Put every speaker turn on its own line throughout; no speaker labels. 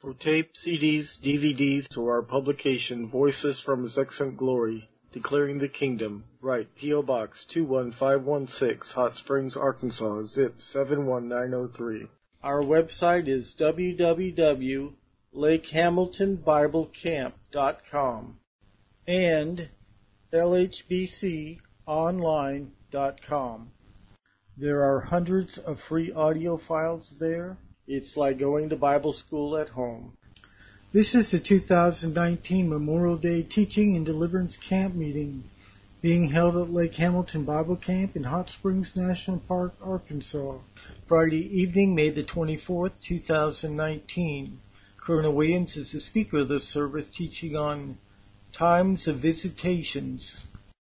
For tape, CDs, DVDs, to our publication, Voices from His Excellent Glory, Declaring the Kingdom, write P.O. Box 21516, Hot Springs, Arkansas, zip 71903. Our website is www.lakehamiltonbiblecamp.com and lhbconline.com. There are hundreds of free audio files there. It's like going to Bible school at home. This is the 2019 Memorial Day Teaching and Deliverance Camp meeting being held at Lake Hamilton Bible Camp in Hot Springs National Park, Arkansas, Friday evening, May the 24th, 2019. Colonel Williams is the speaker of this service, teaching on times of visitations.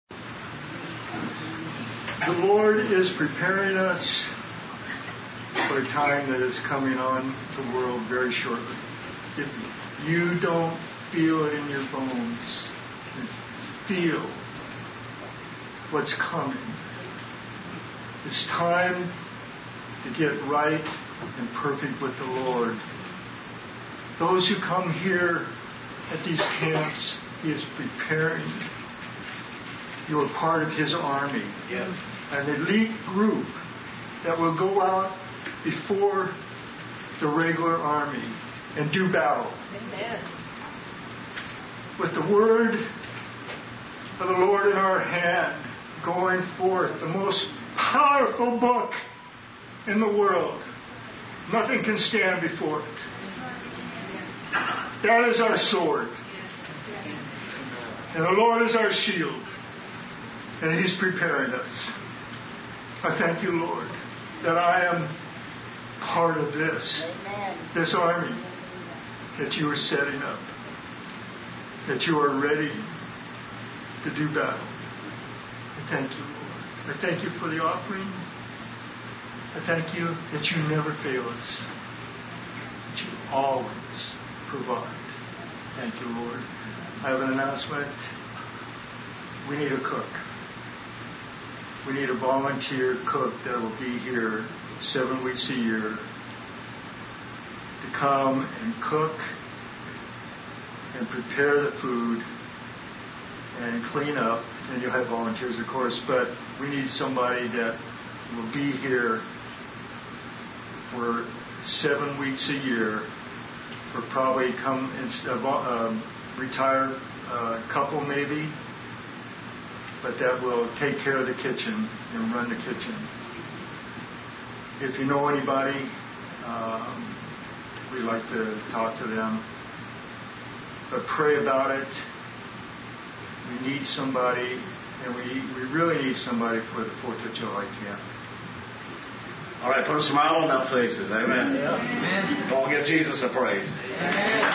The Lord is preparing us for a time that is coming on the world very shortly. If you don't feel it in your bones, feel what's coming. It's time to get right and perfect with the Lord. Those who come here at these camps, He is preparing. You are part of His army.
Yes.
An elite group that will go out before the regular army and do battle.
Amen.
With the word of the Lord in our hand, going forth, the most powerful book in the world. Nothing can stand before it. That is our sword. And the Lord is our shield. And He's preparing us. I thank you, Lord, that I am part of this army that you are setting up, that you are ready to do battle. I thank you, Lord. I thank you for the offering. I thank you that you never fail us, that you always provide. Thank you, Lord. I have an announcement. We need a cook. We need a volunteer cook that will be here 7 weeks a year to come and cook and prepare the food and clean up. And you'll have volunteers, of course, but we need somebody that will be here for 7 weeks a year, or probably come and retired couple maybe, but that will take care of the kitchen and run the kitchen. If you know anybody, we'd like to talk to them. But pray about it. We need somebody, and we really need somebody for the 4th of July camp.
All right, put a smile on our faces. Amen.
Yeah.
Amen. Go and give Jesus a praise.
Amen.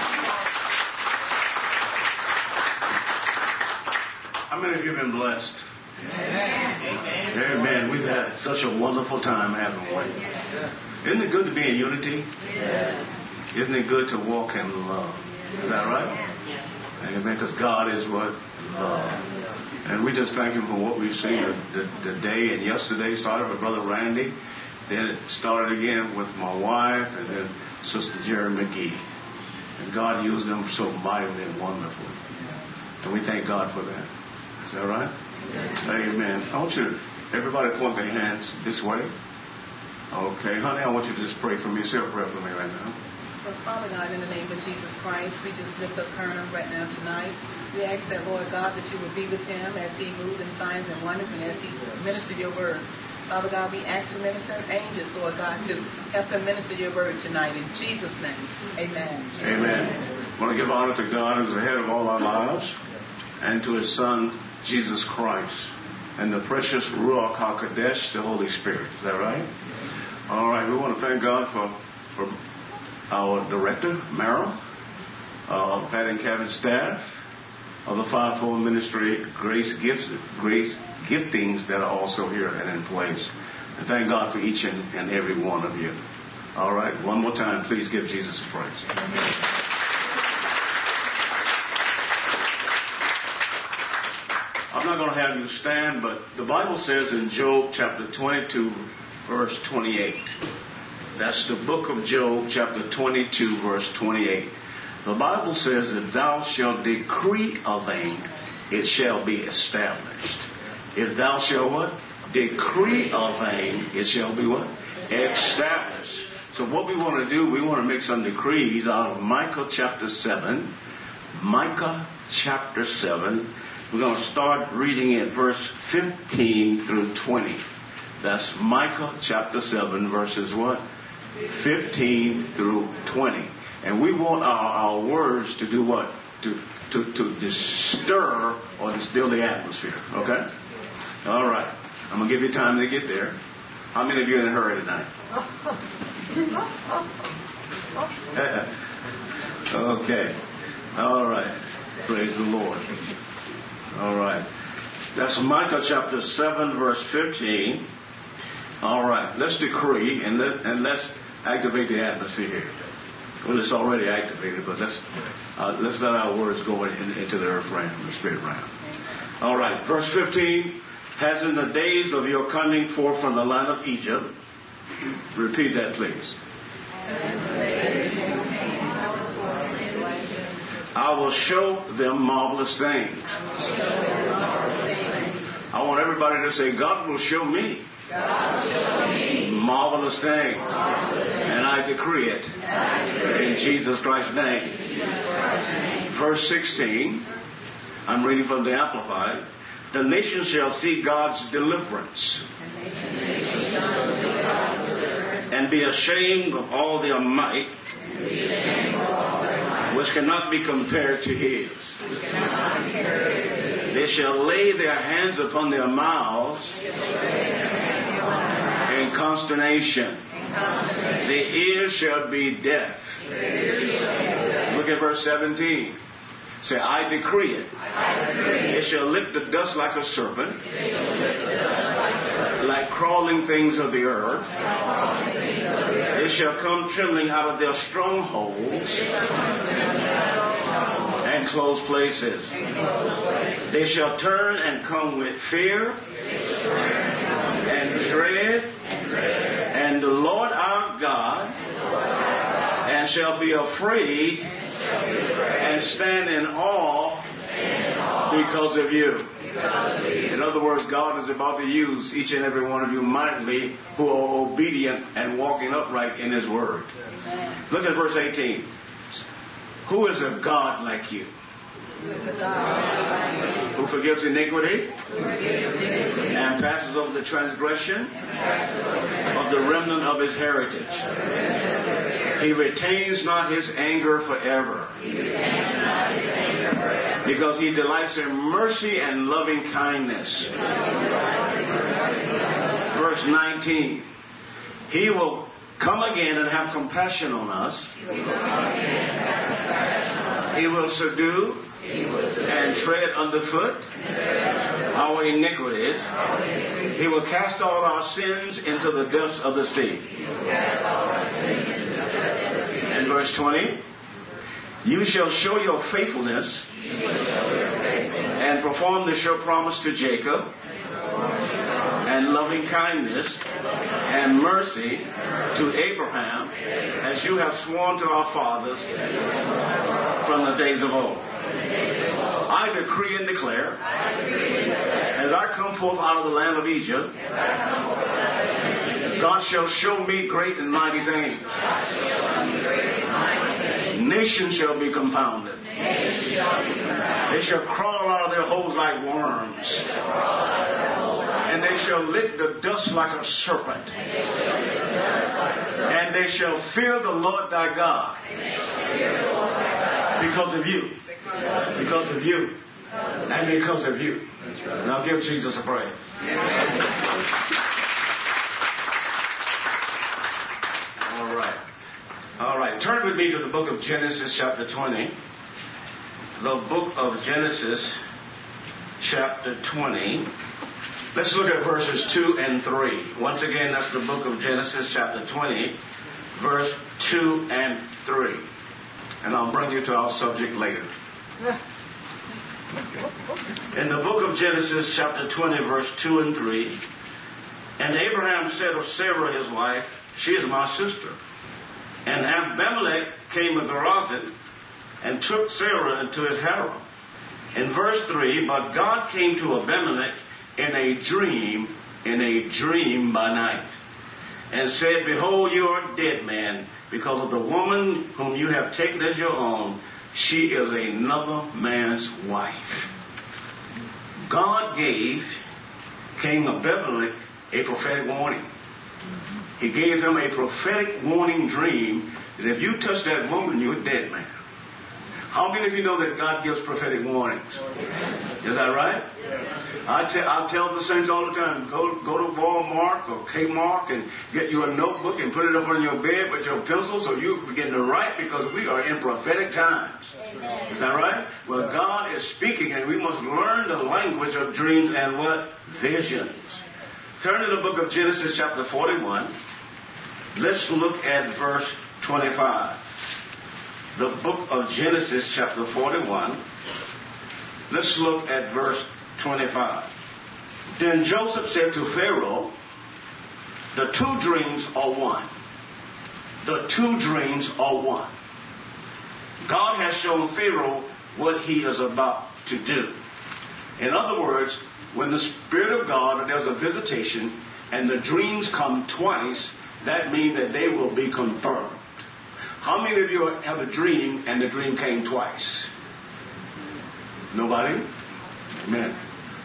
How many of you have been blessed?
Amen.
Amen. We've had such a wonderful time, haven't we?
Yes.
Isn't it good to be in unity?
Yes.
Isn't it good to walk in love? Is that right?
Yes.
Amen. Because God is what? Love. And we just thank Him for what we've seen today and yesterday. Started with Brother Randy. Then it started again with my wife and then Sister Jerry McGee. And God used them so mightily and wonderfully. And we thank God for that. Is that right? Yes. Amen. I want you, everybody, point their hands this way. Okay, honey, I want you to just pray for me. Say a prayer for me right now.
Well, Father God, in the name of Jesus Christ, we just lift up Colonel right now tonight. We ask that, Lord God, that you would be with him as he moves in signs and wonders and as he ministers your word. Father God, we ask for ministering angels, Lord God, to help him minister your word tonight. In Jesus' name, amen.
Amen. I want to give honor to God who's the head of all our lives and to His Son, Jesus Christ, and the precious Ruach HaKodesh, the Holy Spirit. Is that right? All right. We want to thank God for our director, Merrill, Pat and Kevin's staff, of the fivefold ministry, grace giftings that are also here and in place. And thank God for each and every one of you. All right. One more time, please give Jesus a praise. I'm not going to have you stand, but the Bible says in Job chapter 22, verse 28, That's the book of Job, chapter 22, verse 28. The Bible says, if thou shalt decree a thing, it shall be established. If thou shalt what? Decree a thing, it shall be what? Established. So what we want to do, we want to make some decrees out of Micah chapter 7. Micah chapter 7. We're going to start reading at verse 15 through 20. That's Micah chapter 7, verses what? 15 through 20. And we want our words to do what? To disturb or distill the atmosphere. Okay? All right. I'm going to give you time to get there. How many of you are in a hurry tonight? Okay. All right. Praise the Lord. All right. That's Micah chapter 7, verse 15. All right. Let's decree and let's activate the atmosphere here. Well, it's already activated, but let's let our words go into the earth realm, the spirit realm. All right. Verse 15. As in the days of your coming forth from the land of Egypt. Repeat that, please. I will show them marvelous things. I want everybody to say, God will show me marvelous things. And I decree it in Jesus Christ's name. Verse 16, I'm reading from the Amplified. The nations shall see God's deliverance and be ashamed of all their might, which cannot be compared to his. They shall lay their hands upon their mouths in consternation. The ears shall be deaf. Look at verse 17. Say, I decree it. It shall lick the dust like a serpent, like crawling things of the earth. They shall come trembling out of their strongholds and closed places. They shall turn and come with fear and dread, and the Lord our God, and shall be afraid and stand in awe because of you. In other words, God is about to use each and every one of you mightily who are obedient and walking upright in His Word. Look at verse 18. Who is a God like you? Who forgives iniquity and passes over the transgression of the remnant of his heritage. He retains not his anger forever, because he delights in mercy and loving kindness. Verse 19. He will come again and have compassion on us. He will subdue and tread underfoot our iniquities. He will cast all our sins into the depths of the sea. And verse 20, you shall show your faithfulness and perform the sure promise to Jacob, and loving kindness and mercy to Abraham, as you have sworn to our fathers from the days of old. I decree and declare, as I come forth out of the land of Egypt, God shall show me great and mighty things. Nations shall be confounded. They shall crawl out of their holes like worms. And they shall lick the dust like a serpent. And they shall fear the Lord thy God. Because of you. Because of you. And because of you. Now give Jesus a praise. All right. All right. Turn with me to the book of Genesis chapter 20. The book of Genesis chapter 20. Let's look at verses 2 and 3. Once again, that's the book of Genesis chapter 20, verse 2 and 3. And I'll bring you to our subject later. In the book of Genesis chapter 20, verse 2 and 3, and Abraham said of Sarah his wife, She is my sister. And Abimelech came with Gerazim and took Sarah into his harem. In verse 3, but God came to Abimelech in a dream by night, and said, behold, you are a dead man, because of the woman whom you have taken as your own. She is another man's wife. God gave King Abimelech a prophetic warning. He gave him a prophetic warning dream that if you touch that woman, you're a dead man. How many of you know that God gives prophetic warnings? Is that right? I tell the saints all the time, go to Walmart or Kmart and get you a notebook and put it up on your bed with your pencil so you begin to write, because we are in prophetic times. Is that right? Well, God is speaking, and we must learn the language of dreams and what? Visions. Turn to the book of Genesis chapter 41. Let's look at verse 25. The book of Genesis chapter 41. Let's look at verse 25. Then Joseph said to Pharaoh, the two dreams are one. The two dreams are one. God has shown Pharaoh what he is about to do. In other words, when the Spirit of God, there's a visitation, and the dreams come twice, that means that they will be confirmed. How many of you have a dream and the dream came twice? Nobody? Amen.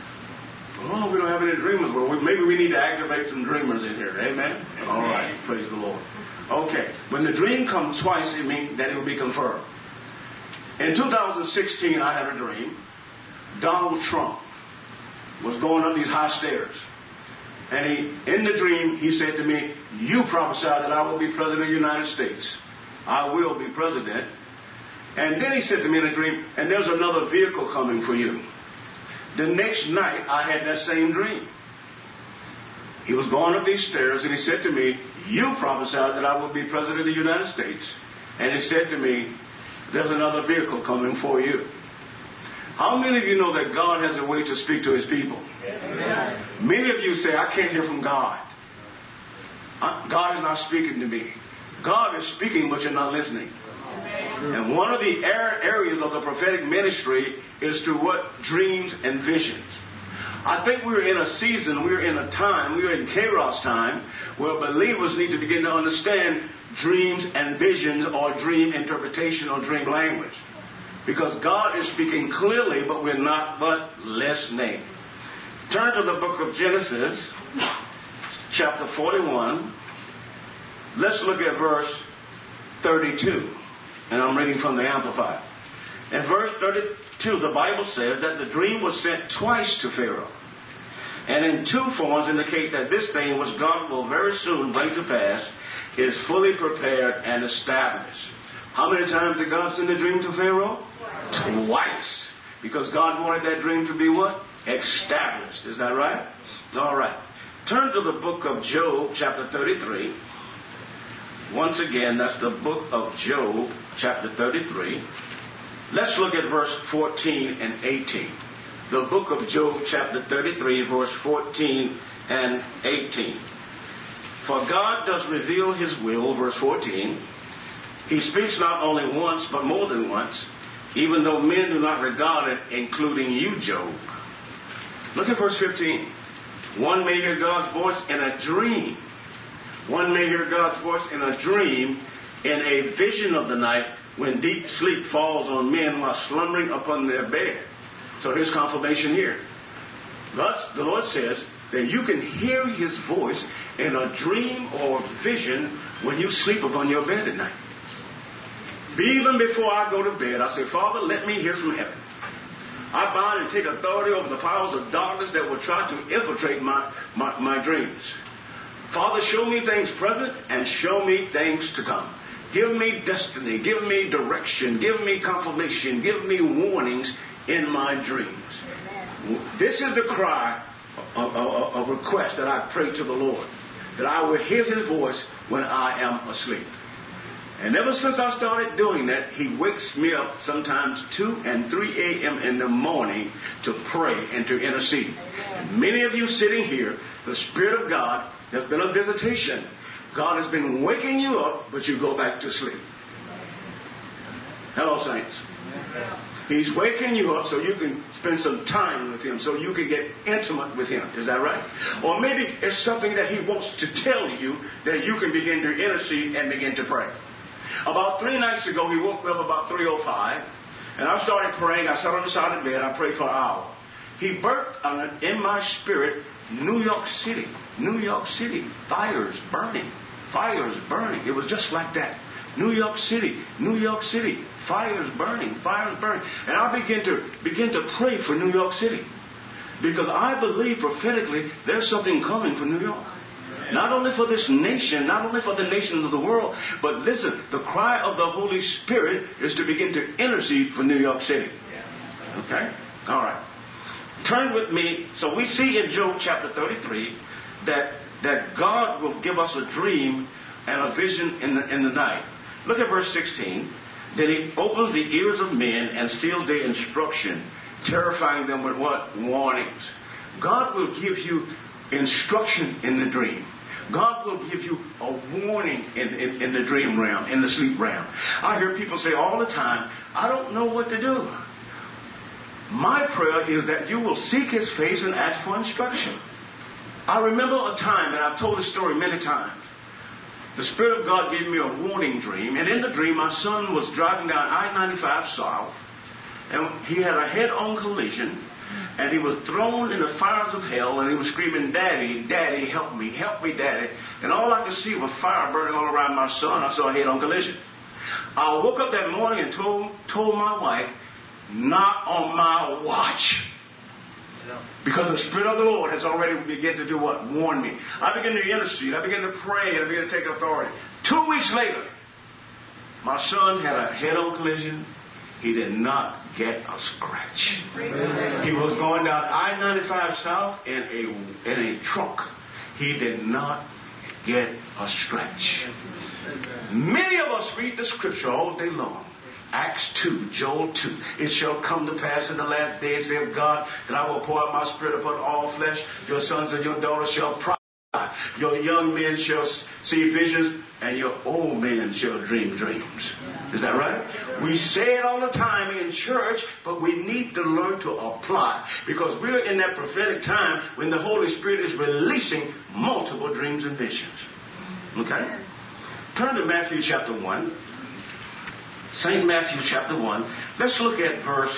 Oh, we don't have any dreamers. Well, maybe we need to activate some dreamers in here. Amen? All right. Praise the Lord. Okay. When the dream comes twice, it means that it will be confirmed. In 2016, I had a dream. Donald Trump was going up these high stairs. And in the dream, he said to me, you prophesied that I will be president of the United States. I will be president. And then he said to me in a dream, and there's another vehicle coming for you. The next night, I had that same dream. He was going up these stairs, and he said to me, you prophesied that I will be president of the United States. And he said to me, there's another vehicle coming for you. How many of you know that God has a way to speak to his people? Amen. Many of you say, I can't hear from God. God is not speaking to me. God is speaking, but you're not listening. And one of the areas of the prophetic ministry is to what? Dreams and visions. I think we're in a season, we're in a time, we're in Kairos time, where believers need to begin to understand dreams and visions, or dream interpretation, or dream language. Because God is speaking clearly, but we're not but listening. Turn to the book of Genesis, chapter 41. Let's look at verse 32. And I'm reading from the Amplified. In verse 32, the Bible says that the dream was sent twice to Pharaoh. And in two forms indicate that this thing which God will very soon bring to pass is fully prepared and established. How many times did God send a dream to Pharaoh? Twice. Because God wanted that dream to be what? Established. Is that right? All right. Turn to the book of Job, chapter 33. Once again, that's the book of Job, chapter 33. Let's look at verse 14 and 18. The book of Job, chapter 33, verse 14 and 18. For God does reveal his will, verse 14. He speaks not only once, but more than once, even though men do not regard it, including you, Job. Look at verse 15. One may hear God's voice in a dream. One may hear God's voice in a dream, in a vision of the night, when deep sleep falls on men while slumbering upon their bed. So here's confirmation here. Thus, the Lord says that you can hear his voice in a dream or vision when you sleep upon your bed at night. Even before I go to bed, I say, Father, let me hear from heaven. I bind and take authority over the powers of darkness that will try to infiltrate my dreams. Father, show me things present and show me things to come. Give me destiny. Give me direction. Give me confirmation. Give me warnings in my dreams. This is the cry of request that I pray to the Lord, that I will hear his voice when I am asleep. And ever since I started doing that, he wakes me up sometimes 2 and 3 a.m. in the morning to pray and to intercede. And many of you sitting here, the Spirit of God, there's been a visitation. God has been waking you up, but you go back to sleep. Hello, saints. He's waking you up so you can spend some time with him, so you can get intimate with him. Is that right? Or maybe it's something that he wants to tell you that you can begin to intercede and begin to pray. About 3 nights ago, he woke me up about 3:05, and I started praying. I sat on the side of the bed. I prayed for an hour. He birthed in my spirit New York City. New York City. Fires burning. Fires burning. It was just like that. New York City. New York City. Fires burning. Fires burning. And I began to pray for New York City. Because I believe prophetically there's something coming for New York. Not only for this nation, not only for the nations of the world, but listen, the cry of the Holy Spirit is to begin to intercede for New York City. Okay? All right. Turn with me. So we see in Job chapter 33 that God will give us a dream and a vision in the night. Look at verse 16. Then he opens the ears of men and seals their instruction, terrifying them with what? Warnings. God will give you instruction in the dream. God will give you a warning in the dream realm, in the sleep realm. I hear people say all the time, I don't know what to do. My prayer is that you will seek his face and ask for instruction. I remember a time, and I've told this story many times. The Spirit of God gave me a warning dream, and in the dream my son was driving down I-95 South, and he had a head-on collision, and he was thrown in the fires of hell, and he was screaming, Daddy, Daddy, help me, Daddy. And all I could see was fire burning all around my son. I saw a head-on collision. I woke up that morning and told my wife, not on my watch. Because the Spirit of the Lord has already begun to do what? Warn me. I began to intercede. I began to pray. And I began to take authority. 2 weeks later, my son had a head-on collision. He did not get a scratch. He was going down I-95 South in a truck. He did not get a scratch. Many of us read the scripture all day long. Acts 2, Joel 2. It shall come to pass in the last days, saith God, that I will pour out my spirit upon all flesh. Your sons and your daughters shall prophesy. Your young men shall see visions, and your old men shall dream dreams. Is that right? We say it all the time in church, but we need to learn to apply. Because we're in that prophetic time when the Holy Spirit is releasing multiple dreams and visions. Okay? Turn to Matthew chapter 1. St. Matthew chapter 1. Let's look at verse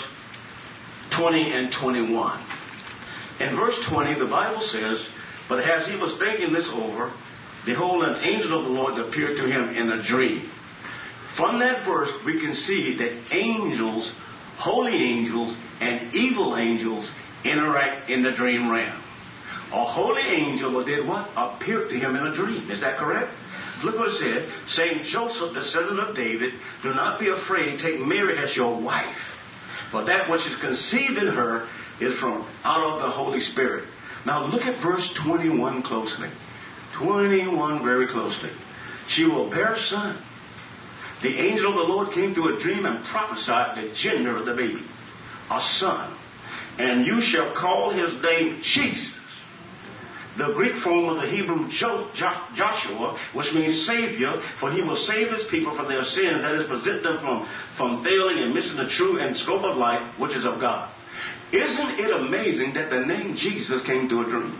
20 and 21. In verse 20, the Bible says, but as he was thinking this over, behold, an angel of the Lord appeared to him in a dream. From that verse, we can see that angels, holy angels, and evil angels interact in the dream realm. A holy angel did what? Appeared to him in a dream. Is that correct? Look what it said. Saying, Joseph, descendant of David, do not be afraid. Take Mary as your wife. For that which is conceived in her is from out of the Holy Spirit. Now look at verse 21 closely. 21 very closely. She will bear a son. The angel of the Lord came through a dream and prophesied the gender of the baby. A son. And you shall call his name Jesus. The Greek form of the Hebrew Joshua, which means Savior, for he will save his people from their sins, that is, present them from failing and missing the true and scope of life, which is of God. Isn't it amazing that the name Jesus came through a dream?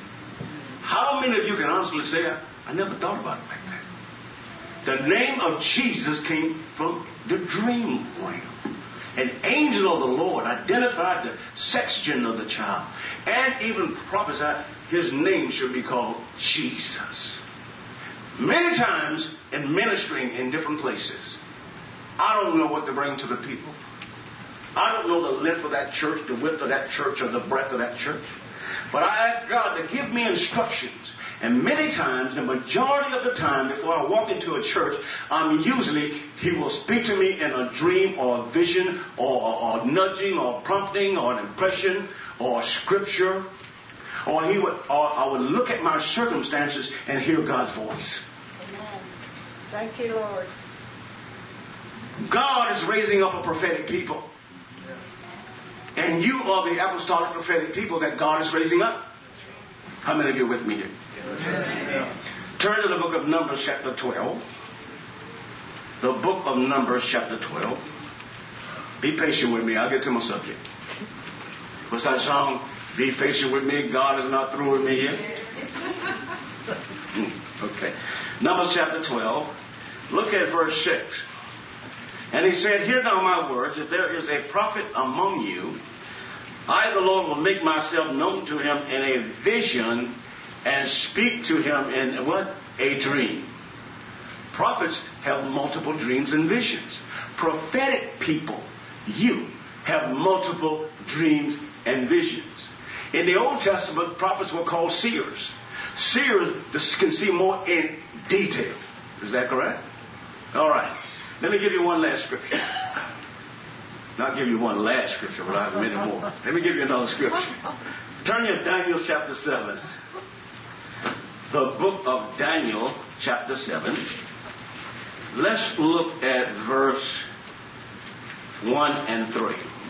How many of you can honestly say, I never thought about it like that? The name of Jesus came from the dream realm. An angel of the Lord identified the sex gender of the child and even prophesied his name should be called Jesus. Many times in ministering in different places, I don't know what to bring to the people. I don't know the length of that church, the width of that church, or the breadth of that church. But I ask God to give me instructions. And many times, the majority of the time, before I walk into a church, he will speak to me in a dream or a vision or nudging or prompting or an impression or scripture. Or I would look at my circumstances and hear God's voice.
Amen. Thank you, Lord.
God is raising up a prophetic people. And you are the apostolic prophetic people that God is raising up. How many of you are with me here? Turn Turn to the book of Numbers chapter 12. The book of Numbers chapter 12. Be patient with me. I'll get to my subject. What's that song? Be patient with me. God is not through with me yet. Okay. Numbers chapter 12. Look at verse 6. And he said, hear now my words. If there is a prophet among you, I, the Lord, will make myself known to him in a vision and speak to him in what? A dream. Prophets have multiple dreams and visions. Prophetic people, you, have multiple dreams and visions. In the Old Testament, prophets were called seers. Seers can see more in detail. Is that correct? All right. Let me give you one last scripture. Not give you one last scripture, but I have many more. Let me give you another scripture. Turn to Daniel chapter 7. The book of Daniel chapter 7. Let's look at verse 1 and 3.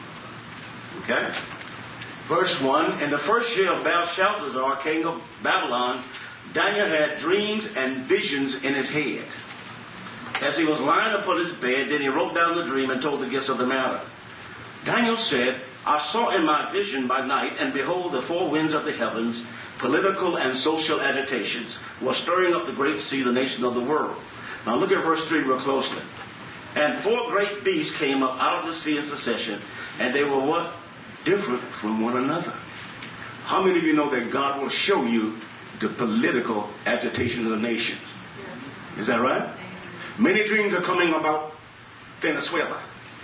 Okay? Verse 1. In the first year of Belshazzar, king of Babylon, Daniel had dreams and visions in his head. As he was lying upon his bed, then he wrote down the dream and told the guests of the matter. Daniel said, I saw in my vision by night, and behold, the four winds of the heavens, political and social agitations, were stirring up the great sea, the nation of the world. Now look at verse 3 real closely. And four great beasts came up out of the sea in succession, and they were what? Different from one another. How many of you know that God will show you the political agitation of the nations? Is that right? Many dreams are coming about Venezuela.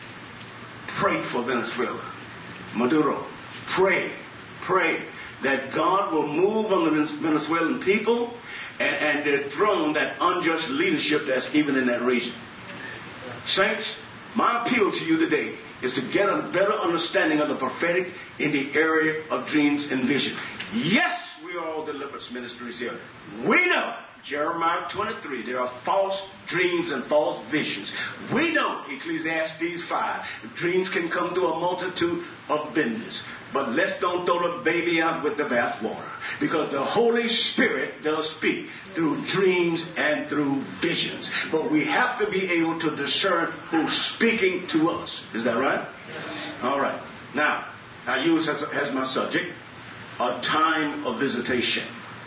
Pray for Venezuela. Maduro. Pray that God will move on the Venezuelan people and dethrone that unjust leadership that's even in that region. Saints, my appeal to you today is to get a better understanding of the prophetic in the area of dreams and vision. Yes, we are all deliverance ministries here. We know Jeremiah 23, there are false dreams and false visions. We know Ecclesiastes 5, dreams can come through a multitude of business. But let's don't throw the baby out with the bathwater, because the Holy Spirit does speak through dreams and through visions. But we have to be able to discern who's speaking to us. Is that right? Yes. All right. Now, I use as my subject, a time of visitation.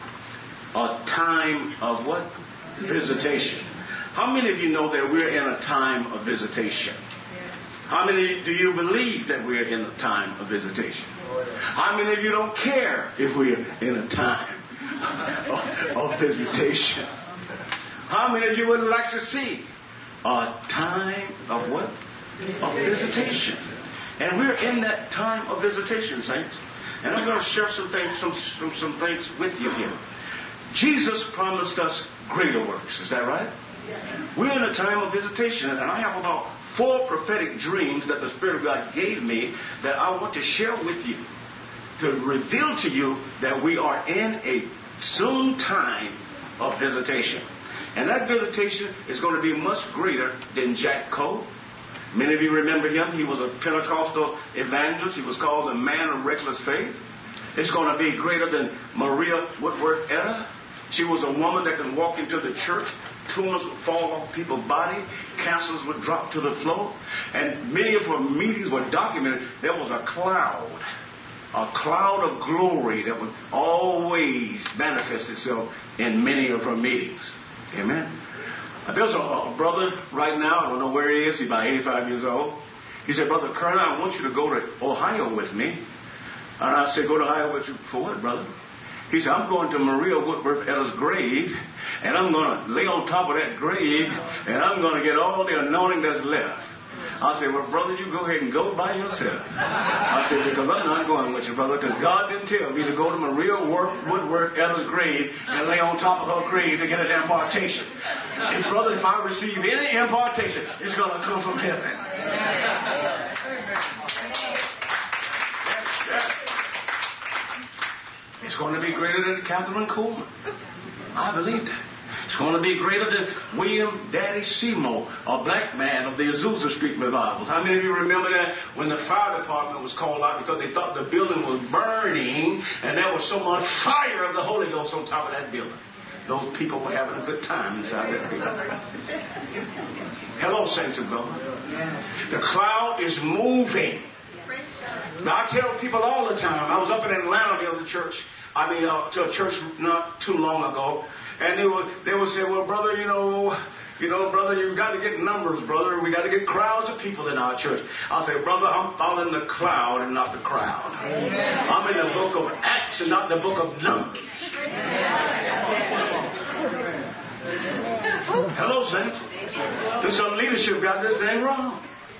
A time of what? Visitation. How many of you know that we're in a time of visitation? How many do you believe that we're in a time of visitation? How many of you don't care if we're in a time of visitation? How many of you would like to see a time of what? Of visitation. And we're in that time of visitation, saints. And I'm going to share some things with you here. Jesus promised us greater works. Is that right? Yeah. We're in a time of visitation, and I have about 4 prophetic dreams that the Spirit of God gave me that I want to share with you, to reveal to you that we are in a soon time of visitation. And that visitation is going to be much greater than Jack Coe. Many of you remember him. He was a Pentecostal evangelist. He was called a man of reckless faith. It's going to be greater than Maria Woodworth Etta. She was a woman that could walk into the church. Tumors would fall off people's body. Cancers would drop to the floor. And many of her meetings were documented. There was a cloud of glory that would always manifest itself in many of her meetings. Amen. There's a brother right now. I don't know where he is. He's about 85 years old. He said, Brother Kerner, I want you to go to Ohio with me. And I said, go to Ohio with you for what, brother? He said, I'm going to Maria Woodworth Etta's grave, and I'm going to lay on top of that grave, and I'm going to get all the anointing that's left. I said, well, brother, you go ahead and go by yourself. I said, because I'm not going with you, brother, because God didn't tell me to go to Maria Woodworth Etta's grave and lay on top of her grave to get an impartation. And brother, if I receive any impartation, it's going to come from heaven. It's going to be greater than Catherine Coleman. I believe that. It's going to be greater than William Daddy Seymour, a black man of the Azusa Street revivals. How many of you remember that when the fire department was called out because they thought the building was burning and there was so much fire of the Holy Ghost on top of that building? Those people were having a good time inside that people. Hello, saints of God. The cloud is moving. Now, I tell people all the time, I was up in Atlanta the other church, to a church not too long ago, and they would say, well, brother, brother, you've got to get numbers, brother. We got to get crowds of people in our church. I'll say, brother, I'm following the cloud and not the crowd. Amen. I'm in the book of Acts and not the book of Numbers. Hello, saints. There's some leadership got this thing wrong.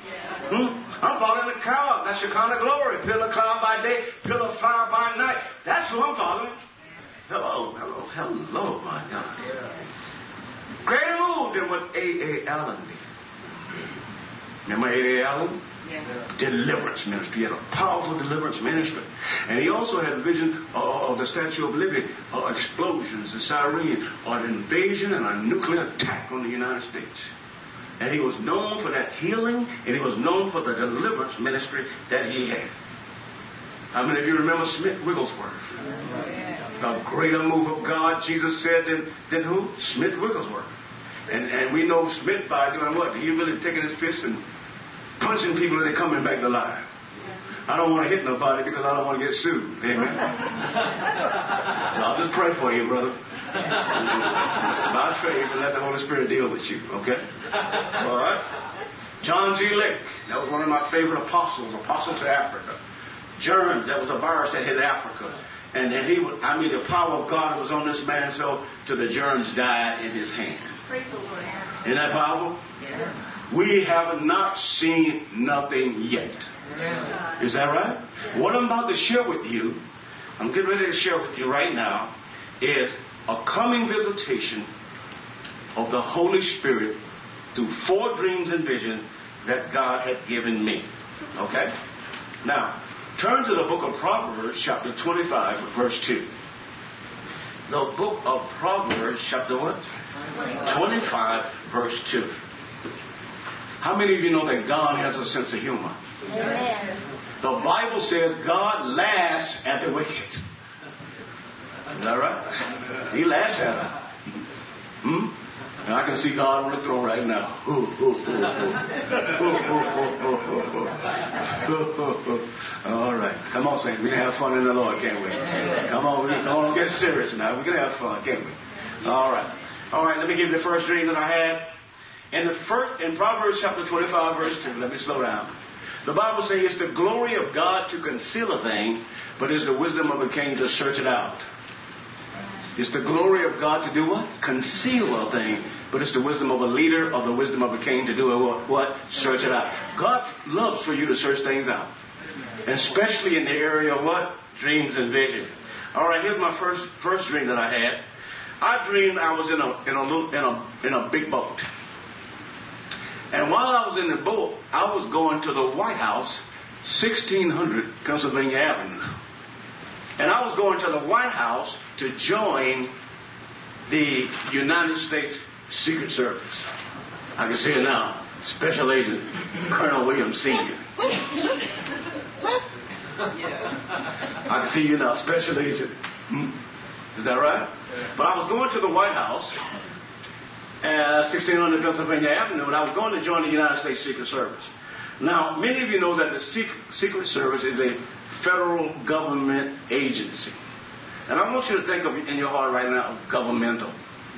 I'm following the cloud. That's your kind of glory. Pillar of cloud by day, pillar of fire by night. That's who I'm following. Hello, my God. Greater move than what A.A. Allen did. Remember A.A. Allen? Yeah. Deliverance ministry. He had a powerful deliverance ministry. And he also had a vision of the Statue of Liberty, explosions, the siren, an invasion and a nuclear attack on the United States. And he was known for that healing, and he was known for the deliverance ministry that he had. How many of you remember Smith Wigglesworth? A greater move of God, Jesus said, than who? Smith Wigglesworth. And we know Smith by doing what? He really taking his fist and punching people and they're coming back to life. I don't want to hit nobody because I don't want to get sued. Amen. So I'll just pray for you, brother. By faith, and let the Holy Spirit deal with you. Okay? All right? John G. Lake. That was one of my favorite apostles. Apostle to Africa. Germs. That was a virus that hit Africa. And the power of God was on this man, so till the germs died in his hand.
Praise the Lord.
Isn't that powerful?
Yes.
We have not seen nothing yet.
Yes.
Is that right? Yes. What I'm about to share with you, I'm getting ready to share with you right now, is a coming visitation of the Holy Spirit through 4 dreams and visions that God had given me. Okay? Now, turn to the book of Proverbs, chapter 25, verse 2. The book of Proverbs, chapter what? 25, verse 2. How many of you know that God has a sense of humor?
Amen.
The Bible says God laughs at the wicked. Is that right? He laughs at them. And I can see God on the throne right now. All right. Come on, saints. We can have fun in the Lord, can't we? Come on, get serious now. We can have fun, can't we? All right. All right, let me give you the first dream that I had. In Proverbs chapter 25, verse 2, let me slow down. The Bible says it's the glory of God to conceal a thing, but it's the wisdom of a king to search it out. It's the glory of God to do what? Conceal a thing, but it's the wisdom of a leader or the wisdom of a king to do what? Search it out. God loves for you to search things out, and especially in the area of what? Dreams and vision. All right, here's my first dream that I had. I dreamed I was in a big boat. And while I was in the boat, I was going to the White House, 1600 Pennsylvania Avenue. And I was going to the White House to join the United States Secret Service. I can see it now. Special Agent Colonel Williams Sr. I can see you now, Special Agent. Is that right? But I was going to the White House, 1600 Pennsylvania Avenue, and I was going to join the United States Secret Service. Now, many of you know that the Secret Service is a federal government agency. And I want you to think of in your heart right now, governmental.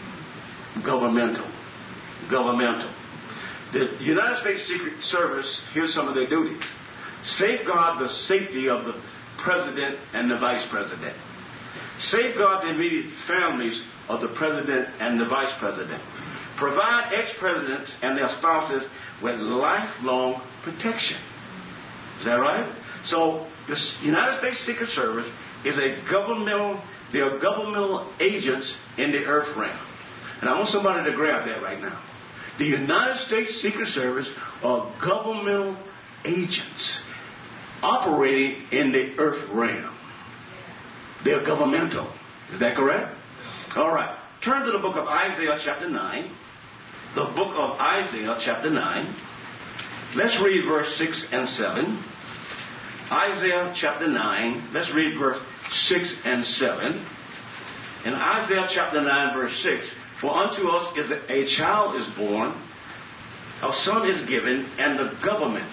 The United States Secret Service, here's some of their duties. Safeguard the safety of the president and the vice president. Safeguard the immediate families of the president and the vice president. Provide ex-presidents and their spouses with lifelong protection. Is that right? So the United States Secret Service is they are governmental agents in the earth realm. And I want somebody to grab that right now. The United States Secret Service are governmental agents operating in the earth realm. They're governmental. Is that correct? All right. Turn to the book of Isaiah chapter 9. The book of Isaiah chapter 9. Let's read verse 6 and 7. Isaiah chapter 9. Let's read verse 6 and 7. In Isaiah chapter 9, verse 6, for unto us is a child is born, a son is given, and the government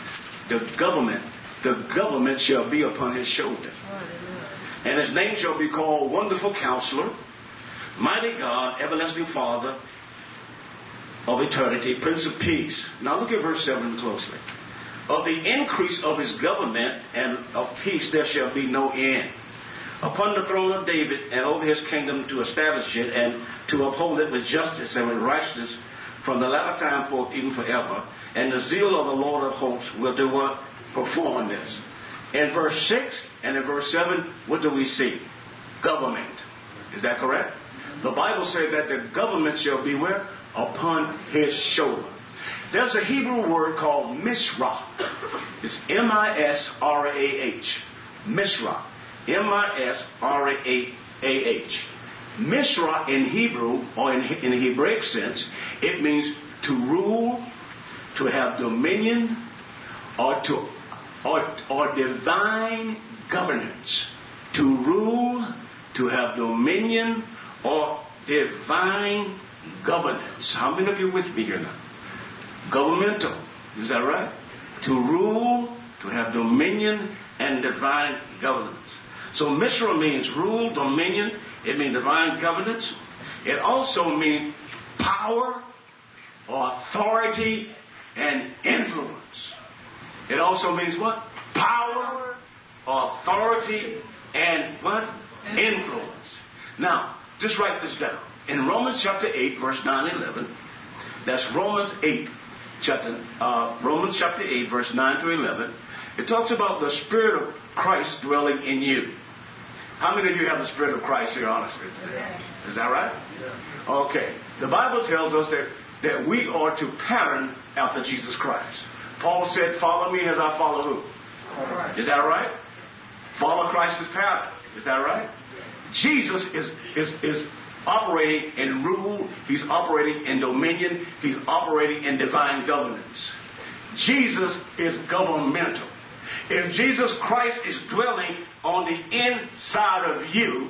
shall be upon his shoulder. And his name shall be called Wonderful Counselor, Mighty God, Everlasting Father of Eternity, Prince of Peace. Now look at verse 7 closely. Of the increase of his government and of peace there shall be no end. Upon the throne of David and over his kingdom, to establish it and to uphold it with justice and with righteousness from the latter time forth even forever. And the zeal of the Lord of hosts will do what? Perform this. In verse 6 and in verse 7, what do we see? Government. Is that correct? The Bible says that the government shall be where? Upon his shoulder. There's a Hebrew word called Misrah. It's M-I-S-R-A-H. Misrah. M-I-S-R-A-H. Misrah in Hebrew, or in the Hebraic sense, it means to rule, to have dominion, or divine governance. To rule, to have dominion, or divine governance. How many of you with me here now? Governmental. Is that right? To rule, to have dominion, and divine governance. So Misra means rule, dominion. It means divine governance. It also means power, or authority, and influence. It also means what? Power, authority, and what? Influence. Now, just write this down. In Romans chapter 8, verse 9 and 11, that's Romans chapter 8, verse 9 to 11, it talks about the Spirit of Christ dwelling in you. How many of you have the Spirit of Christ here, honestly? Is that right? Okay. The Bible tells us that we are to pattern after Jesus Christ. Paul said, follow me as I follow who? Is that right? Follow Christ's pattern. Is that right? Jesus is operating in rule. He's operating in dominion. He's operating in divine governance. Jesus is governmental. If Jesus Christ is dwelling on the inside of you,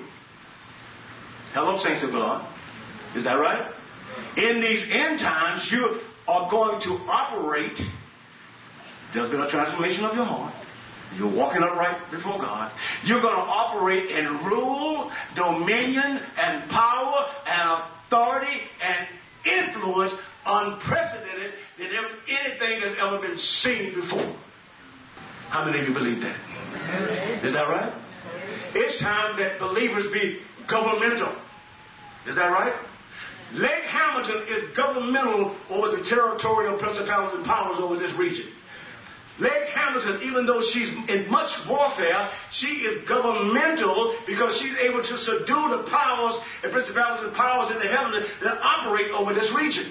hello, saints of God, is that right? In these end times, you are going to operate. There's been a transformation of your heart. You're walking upright before God. You're going to operate in rule, dominion, and power, and authority, and influence unprecedented than anything that's ever been seen before. How many of you believe that? Is that right? It's time that believers be governmental. Is that right? Lake Hamilton is governmental over the territorial principalities and powers over this region. Lake Hamilton, even though she's in much warfare, she is governmental because she's able to subdue the powers and principalities and powers in the heavens that operate over this region.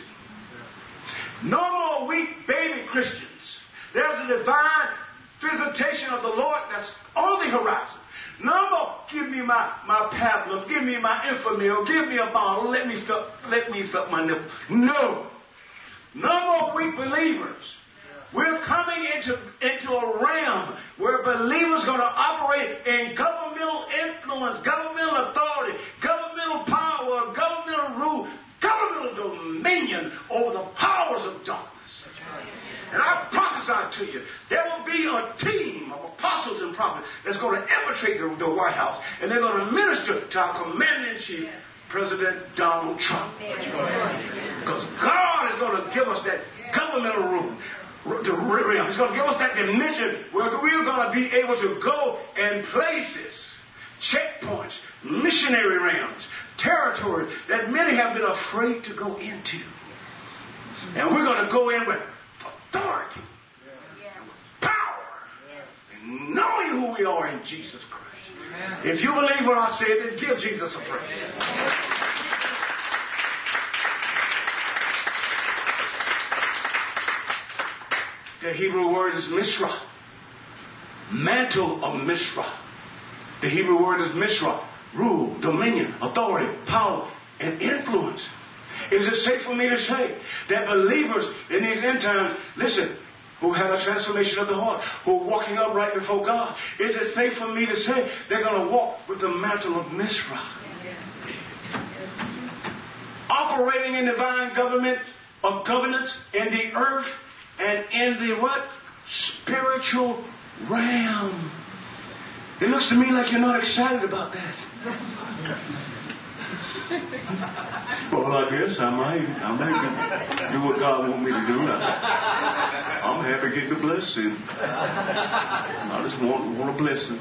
No more weak baby Christians. There's a divine visitation of the Lord that's on the horizon. No more, give me my pablum, give me my Enfamil, give me a bottle, let me felt my nipple. No. No more weak believers. We're coming into a realm where believers are going to operate in governmental influence, governmental authority, governmental power, governmental rule, governmental dominion over the powers of darkness. And I prophesy to you, there will be a team of apostles and prophets that's going to infiltrate the White House, and they're going to minister to our Commander-in-Chief, President Donald Trump. Because God is going to give us that governmental rule. He's going to give us that dimension where we're going to be able to go in places, checkpoints, missionary realms, territory that many have been afraid to go into. And we're going to go in with authority, and with power, and knowing who we are in Jesus Christ. If you believe what I said, then give Jesus a praise. The Hebrew word is Misra. Mantle of Misra. The Hebrew word is Misra. Rule, dominion, authority, power, and influence. Is it safe for me to say that believers in these end times, listen, who have a transformation of the heart, who are walking upright before God, is it safe for me to say they're going to walk with the mantle of Misra? operating in divine government of governance in the earth and in the what? Spiritual realm. It looks to me like you're not excited about that. Well, I guess I might do what God wants me to do. I'm happy getting the blessing. I just want a blessing.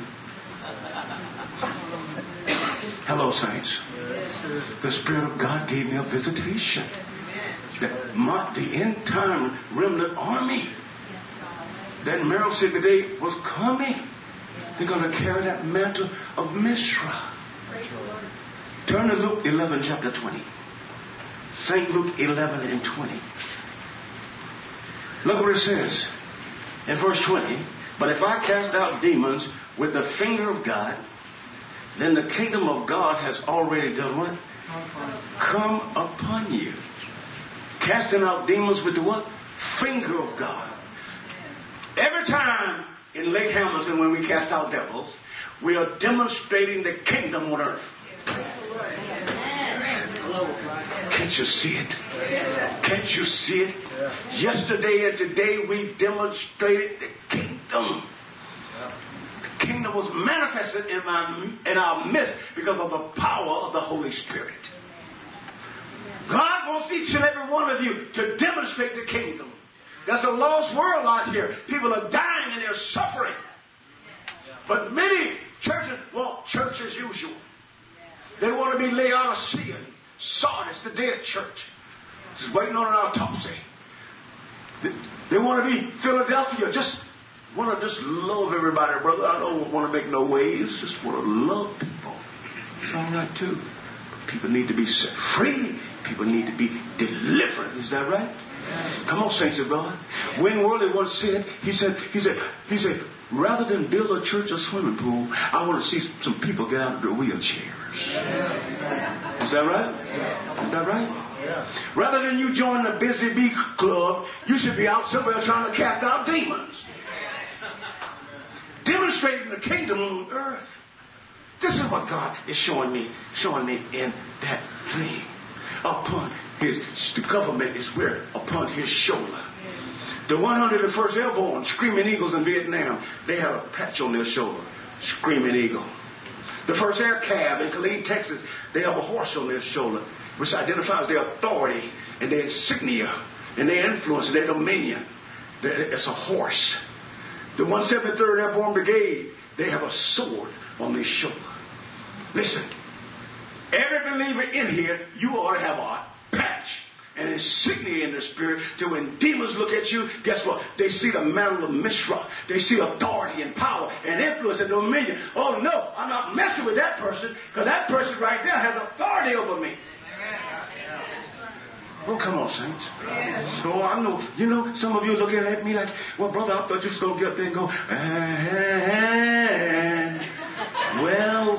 Hello, saints. The Spirit of God gave me a visitation. The end time remnant army that Merrill said today was coming. They're going to carry that mantle of Mishra. Turn to Luke 11, chapter 20. St. Luke 11 and 20. Look what it says in verse 20. But if I cast out demons with the finger of God, then the kingdom of God has already done what? Come upon you. Casting out demons with the what? Finger of God. Every time in Lake Hamilton when we cast out devils, we are demonstrating the kingdom on earth. Can't you see it? Can't you see it? Yesterday and today we demonstrated the kingdom. The kingdom was manifested in our midst because of the power of the Holy Spirit. God wants each and every one of you to demonstrate the kingdom. There's a lost world out here. People are dying and they're suffering. But many churches want church as usual. They want to be Laodicean, Sardis, the dead church. Just waiting on an autopsy. They want to be Philadelphia. Just want to just love everybody, brother. I don't want to make no waves. Just want to love people. It's all right too. But people need to be set free. People need to be delivered. Is that right? Come on, saints of God. When Worley once said, he said, rather than build a church or swimming pool, I want to see some people get out of their wheelchairs. Is that right? Is that right? Rather than you join the Busy Bee Club, you should be out somewhere trying to cast out demons. Demonstrating the kingdom on earth. This is what God is showing me in that dream. The government is where? Upon his shoulder. The 101st Airborne, Screaming Eagles in Vietnam, they have a patch on their shoulder, Screaming Eagle. The 1st Air Cav in Killeen, Texas, they have a horse on their shoulder, which identifies their authority and their insignia and their influence and their dominion. It's a horse. The 173rd Airborne Brigade, they have a sword on their shoulder. Listen, every believer in here, you ought to have a patch and insignia in the spirit to when demons look at you, guess what? They see the mantle of Mishra. They see authority and power and influence and dominion. Oh no, I'm not messing with that person because that person right there has authority over me. Oh, come on, saints. So I know, some of you looking at me like, well, brother, I thought you was going to get up there and go, well.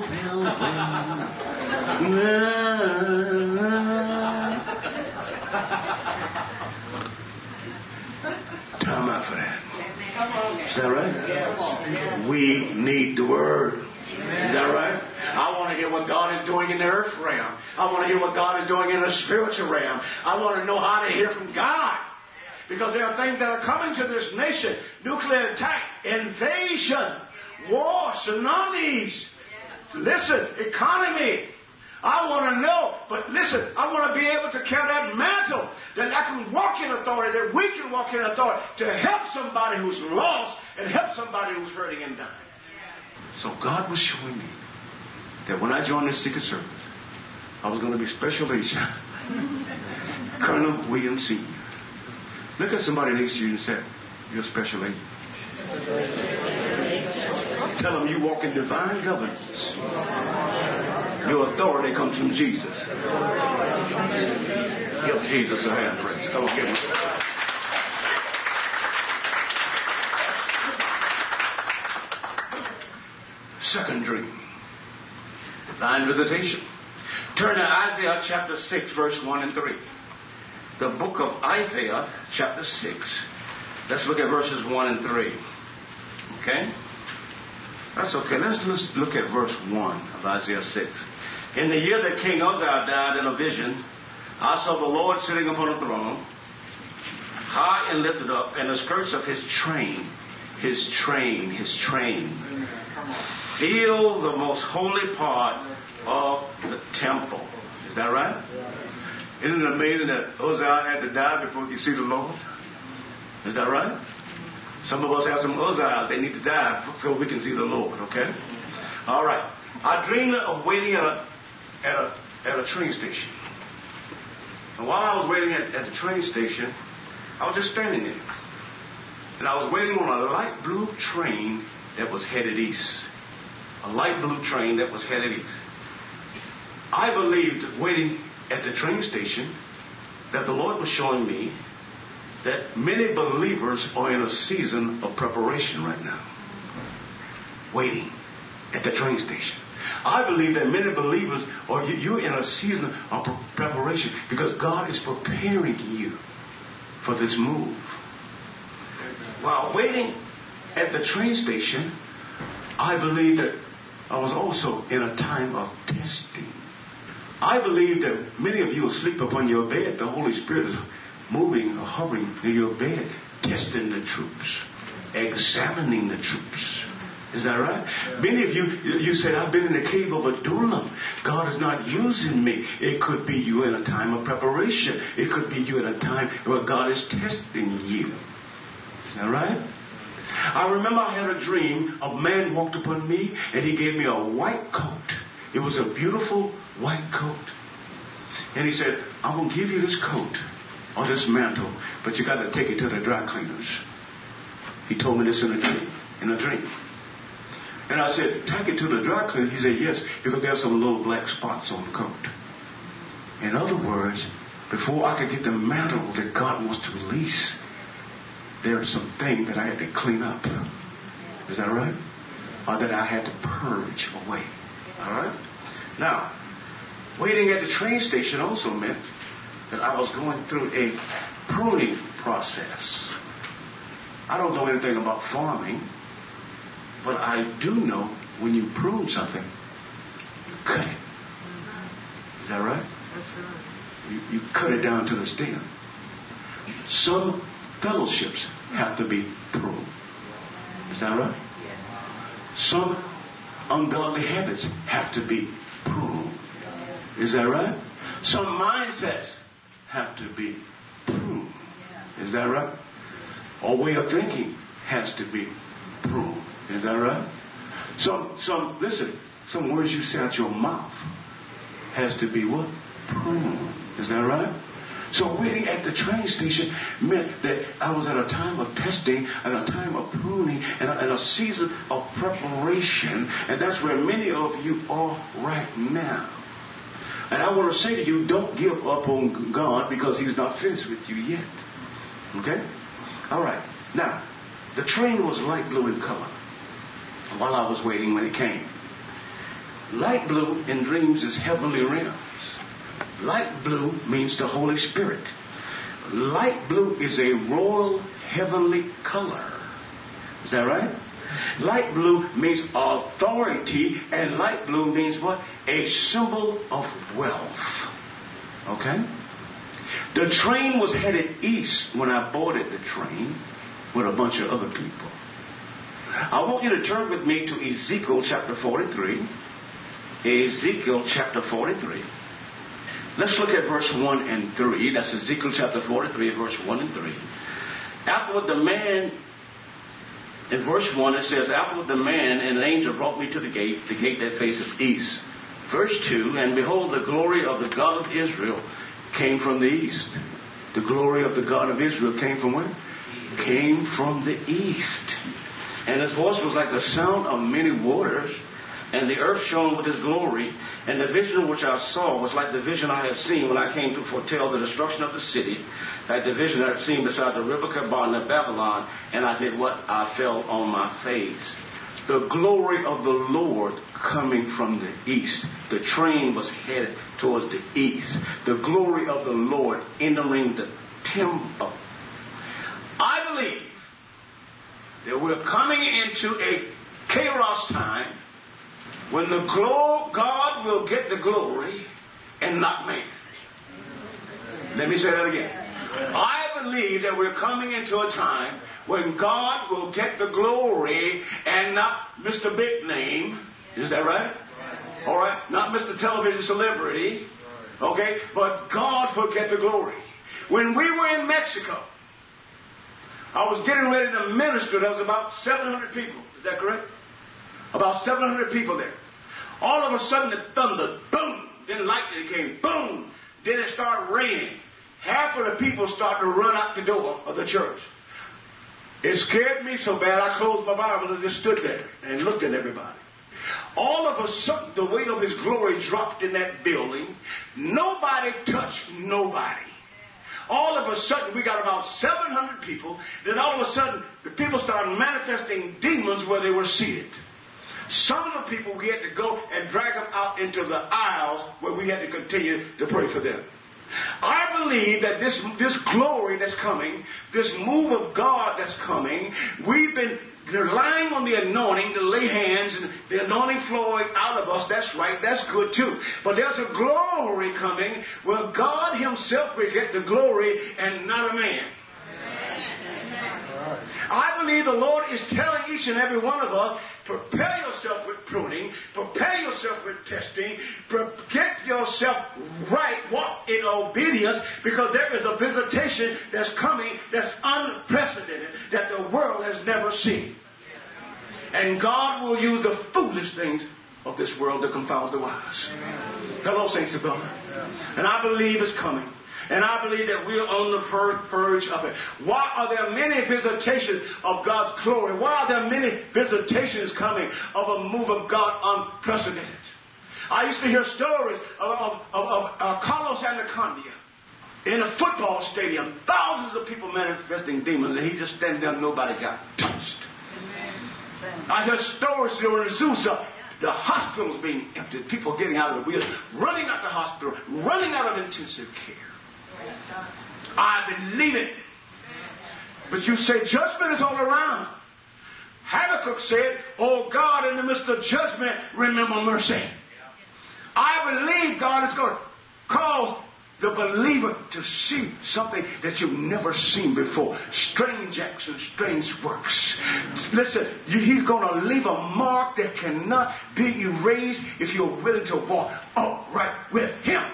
Time out for that. Is that right? Yes. We need the word. Is that right? I want to hear what God is doing in the earth realm. I want to hear what God is doing in the spiritual realm. I want to know how to hear from God. Because there are things that are coming to this nation. Nuclear attack, invasion, war, tsunamis. Listen, economy. I want to know, but listen, I want to be able to carry that mantle, that I can walk in authority, that we can walk in authority to help somebody who's lost and help somebody who's hurting and dying. So God was showing me that when I joined the Secret Service, I was going to be Special Agent Colonel William Sr. Look at somebody next to you and say, you're a Special Agent. Tell them you walk in divine governance. Your authority comes from Jesus. Give Jesus a hand, friends. Come on, give him. Second dream. Divine visitation. Turn to Isaiah chapter 6, verse 1 and 3. The book of Isaiah chapter 6. Let's look at verses 1 and 3. Okay? That's okay. Let's look at verse 1 of Isaiah 6. In the year that King Uzziah died in a vision, I saw the Lord sitting upon a throne, high and lifted up, and the skirts of his train, filled the most holy part of the temple. Is that right? Isn't it amazing that Uzziah had to die before he could see the Lord? Is that right? Some of us have some Uzziahs. They need to die so we can see the Lord, okay? All right. I dreamed of waiting at a train station. And while I was waiting at the train station, I was just standing there. And I was waiting on a light blue train that was headed east. A light blue train that was headed east. I believed, waiting at the train station, that the Lord was showing me that many believers are in a season of preparation right now. Waiting at the train station. I believe that many believers are you're in a season of preparation because God is preparing you for this move. While waiting at the train station, I believe that I was also in a time of testing. I believe that many of you asleep upon your bed. The Holy Spirit is moving or hovering in your bed, testing the troops, examining the troops. Is that right? Yeah. Many of you said, I've been in the cave of Adullam. God is not using me. It could be you in a time of preparation. It could be you in a time where God is testing you. Is that right? I remember I had a dream. A man walked upon me and he gave me a white coat. It was a beautiful white coat. And he said, I'm going to give you this coat or this mantle, but you got to take it to the dry cleaners. He told me this in a dream. And I said, take it to the dry cleaner. He said, yes, because there's some little black spots on the coat. In other words, before I could get the mantle that God wants to release, there are some things that I had to clean up. Is that right? Or that I had to purge away. All right? Now, waiting at the train station also meant that I was going through a pruning process. I don't know anything about farming, but I do know when you prune something, you cut it. Is that right?
That's right.
You cut it down to the stem. Some fellowships have to be pruned. Is that right? Yes. Some ungodly habits have to be pruned. Is that right? Some mindsets have to be pruned. Is that right? Or way of thinking has to be pruned. Is that right? Some words you say out your mouth has to be what? Pruned. Is that right? So waiting at the train station meant that I was at a time of testing and a time of pruning and a season of preparation. And that's where many of you are right now. And I want to say to you, don't give up on God because he's not finished with you yet. Okay? All right. Now, the train was light blue in color while I was waiting when it came. Light blue in dreams is heavenly realms. Light blue means the Holy Spirit. Light blue is a royal heavenly color. Is that right? Light blue means authority, and light blue means what? A symbol of wealth. Okay? The train was headed east when I boarded the train with a bunch of other people. I want you to turn with me to Ezekiel chapter 43. Ezekiel chapter 43. Let's look at verse 1 and 3. That's Ezekiel chapter 43, verse 1 and 3. Afterward the man, in verse 1 it says, afterward the man and an angel brought me to the gate that faces east. Verse 2, and behold, the glory of the God of Israel came from the east. The glory of the God of Israel came from where? Came from the east. And his voice was like the sound of many waters, and the earth shone with his glory. And the vision which I saw was like the vision I had seen when I came to foretell the destruction of the city, like the vision I had seen beside the river Kebon in Babylon. And I did what? I fell on my face. The glory of the Lord coming from the east. The train was headed towards the east. The glory of the Lord entering the temple. I believe that we're coming into a Kairos time when God will get the glory and not man. Let me say that again. I believe that we're coming into a time when God will get the glory and not Mr. Big Name. Is that right? All right. Not Mr. Television Celebrity. Okay. But God will get the glory. When we were in Mexico, I was getting ready to minister. There was about 700 people. Is that correct? About 700 people there. All of a sudden, it thundered. Boom. Then lightning came. Boom. Then it started raining. Half of the people started to run out the door of the church. It scared me so bad, I closed my Bible and just stood there and looked at everybody. All of a sudden, the weight of His glory dropped in that building. Nobody touched nobody. All of a sudden, we got about 700 people. Then all of a sudden, the people started manifesting demons where they were seated. Some of the people, we had to go and drag them out into the aisles where we had to continue to pray for them. I believe that this glory that's coming, this move of God that's coming, we've been relying on the anointing to lay hands and the anointing flowing out of us. That's right. That's good too. But there's a glory coming where God Himself will get the glory and not a man. I believe the Lord is telling each and every one of us, prepare yourself with pruning, prepare yourself with testing, get yourself right, walk in obedience, because there is a visitation that's coming that's unprecedented, that the world has never seen. And God will use the foolish things of this world to confound the wise. Hello, saints of God. And I believe it's coming. And I believe that we're on the verge of it. Why are there many visitations of God's glory? Why are there many visitations coming of a move of God unprecedented? I used to hear stories of Carlos Anacondia in a football stadium. Thousands of people manifesting demons, and he just standing there and nobody got touched. I heard stories during Azusa. The hospitals being emptied, people getting out of the wheels, running out the hospital, running out of intensive care. I believe it. But you say judgment is all around. Habakkuk said, "Oh God, in the midst of judgment, remember mercy." I believe God is going to cause the believer to see something that you've never seen before. Strange acts and strange works. Listen, He's going to leave a mark that cannot be erased if you're willing to walk upright with Him.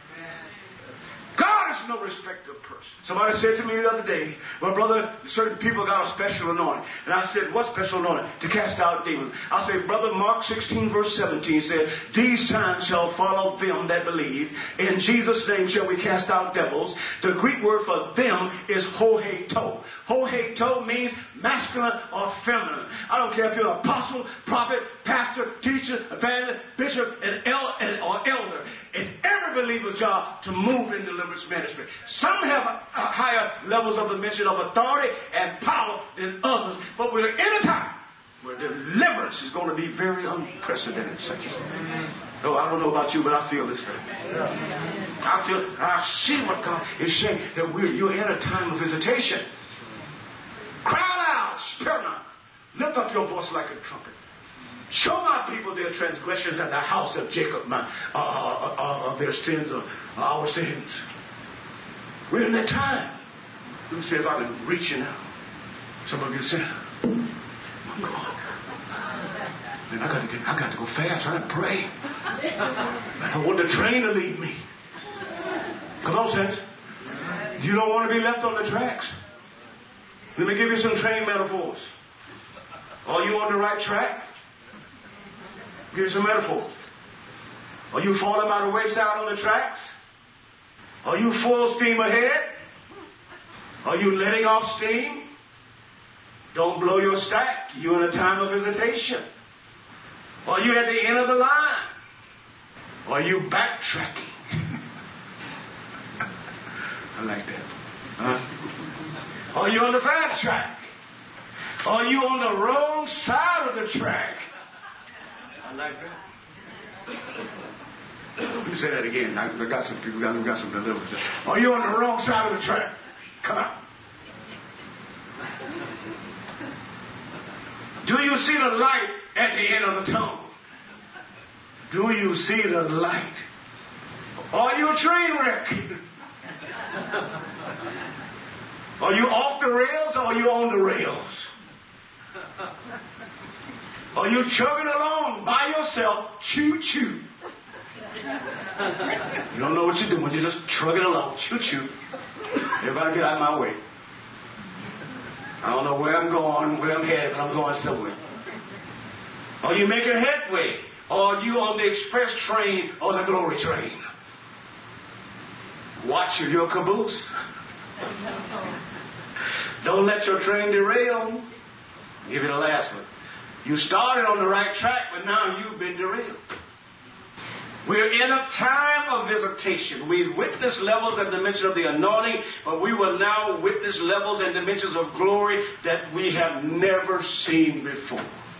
God is no respecter of persons. Somebody said to me the other day, "Well, brother, certain people got a special anointing." And I said, "What special anointing?" "To cast out demons." I said, "Brother, Mark 16 verse 17 said, 'These signs shall follow them that believe. In Jesus' name shall we cast out devils.'" The Greek word for them is hoheto. Hoheto means masculine or feminine. I don't care if you're an apostle, prophet, pastor, teacher, evangelist, bishop, or elder. It's every believer's job to move in deliverance ministry. Some have higher levels of dimension of authority and power than others, but we're in a time where deliverance is going to be very unprecedented. Oh, I don't know about you, but I feel this thing. I see what God is saying, that you're in a time of visitation. Cry loud, spare not. Lift up your voice like a trumpet. Show my people their transgressions and the house of Jacob of their sins, of our sins. We're in that time. Who says I've been reaching out? Some of you said, "Oh God, man, I got to go fast. I got to pray. Man, I want the train to lead me." Come on, saints. You don't want to be left on the tracks. Let me give you some train metaphors. Are you on the right track? Here's a metaphor. Are you falling by the wayside on the tracks? Are you full steam ahead? Are you letting off steam? Don't blow your stack. You're in a time of visitation. Are you at the end of the line? Are you backtracking? I like that. Huh? Are you on the fast track? Are you on the wrong side of the track? I like that. Let me say that again. I got some people got some deliverance. Are you on the wrong side of the track? Come out. Do you see the light at the end of the tunnel? Do you see the light? Are you a train wreck? Are you off the rails or are you on the rails? Are you chugging along by yourself, choo-choo? You don't know what you're doing. You're just trugging along, choo-choo. Everybody get out of my way. I don't know where I'm going, where I'm headed, but I'm going somewhere. Are you making headway? Or are you on the express train or the glory train? Watch your caboose. Don't let your train derail. I'll give you the last one. You started on the right track, but now you've been derailed. We're in a time of visitation. We've witnessed levels and dimensions of the anointing, but we will now witness levels and dimensions of glory that we have never seen before.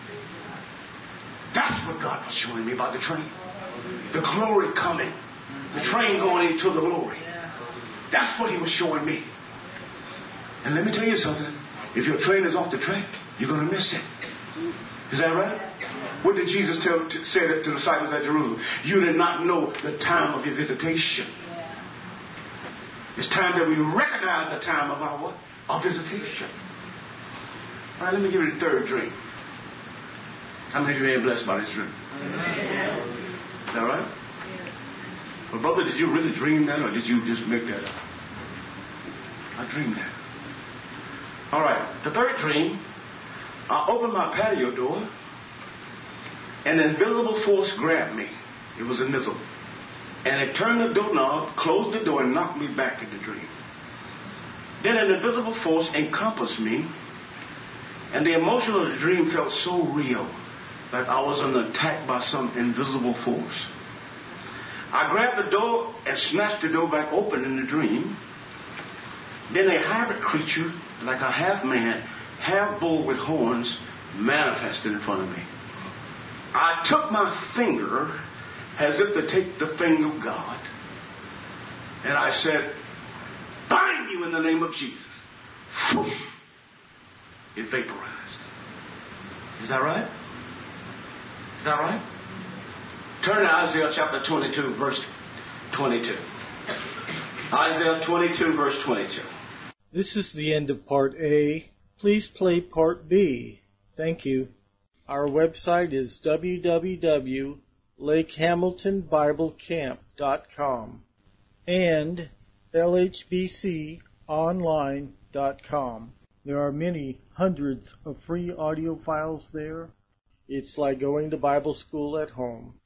That's what God was showing me about the train. The glory coming. The train going into the glory. That's what he was showing me. And let me tell you something. If your train is off the track, you're going to miss it. Is that right? What did Jesus say to the disciples at Jerusalem? You did not know the time of your visitation. It's time that we recognize the time of our what? Our visitation. All right, let me give you the third dream. How many of you are blessed by this dream? Is that right? Well, brother, did you really dream that or did you just make that up? I dreamed that. All right, the third dream, I opened my patio door. An invisible force grabbed me. It was invisible. And it turned the doorknob, closed the door, and knocked me back in the dream. Then an invisible force encompassed me. And the emotion of the dream felt so real, like I was under attack by some invisible force. I grabbed the door and snatched the door back open in the dream. Then a hybrid creature, like a half man, half bull with horns, manifested in front of me. I took my finger as if to take the finger of God. And I said, bind you in the name of Jesus. It vaporized. Is that right? Is that right? Turn to Isaiah chapter 22, verse 22. Isaiah 22, verse 22.
This is the end of Part A. Please play Part B. Thank you. Our website is www.lakehamiltonbiblecamp.com and lhbconline.com. There are many hundreds of free audio files there. It's like going to Bible school at home.